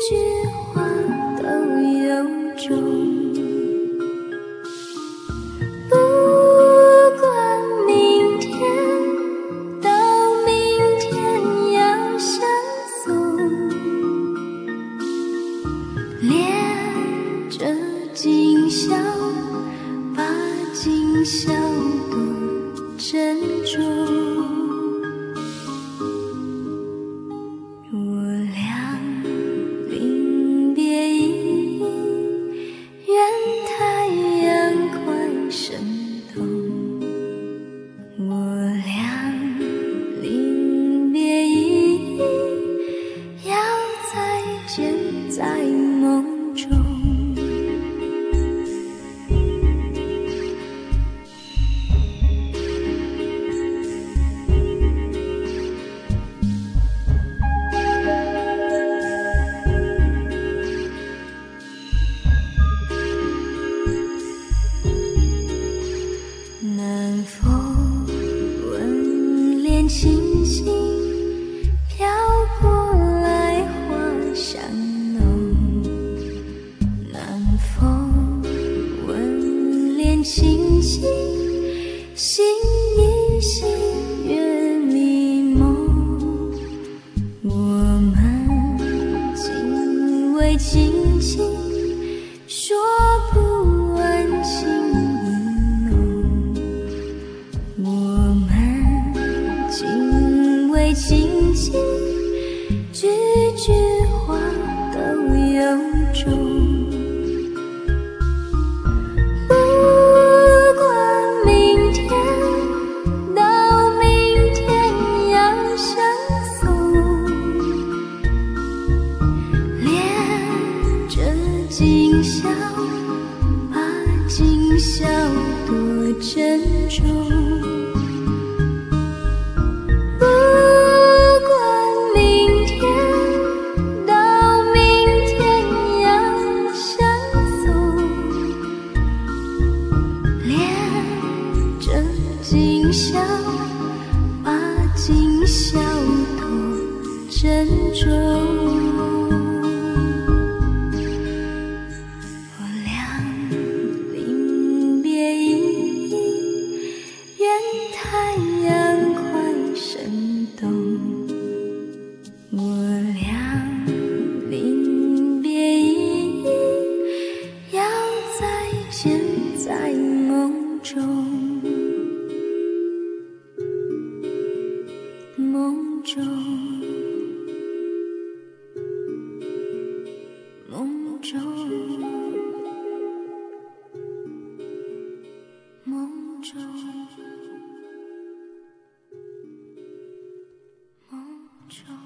句话都有种。不管明天到明天要相送，恋着今宵，把今宵多珍重。我俩临别意，愿太阳快升东。我俩临别意，要再见在梦中。南风吻脸轻轻飘过来，花香浓。南风吻脸轻轻，心依稀月迷蒙。我们紧偎亲亲，说不完情意浓。我们紧偎亲亲，句句话都有种。不管明天到明天要相送，恋着今宵，把今宵多珍重。不管明天到明天要相送，恋着今宵，把今宵多珍重。我俩临别意，愿太阳快升东。我俩临别意，要再见在梦中。梦中，梦中，梦中，梦中。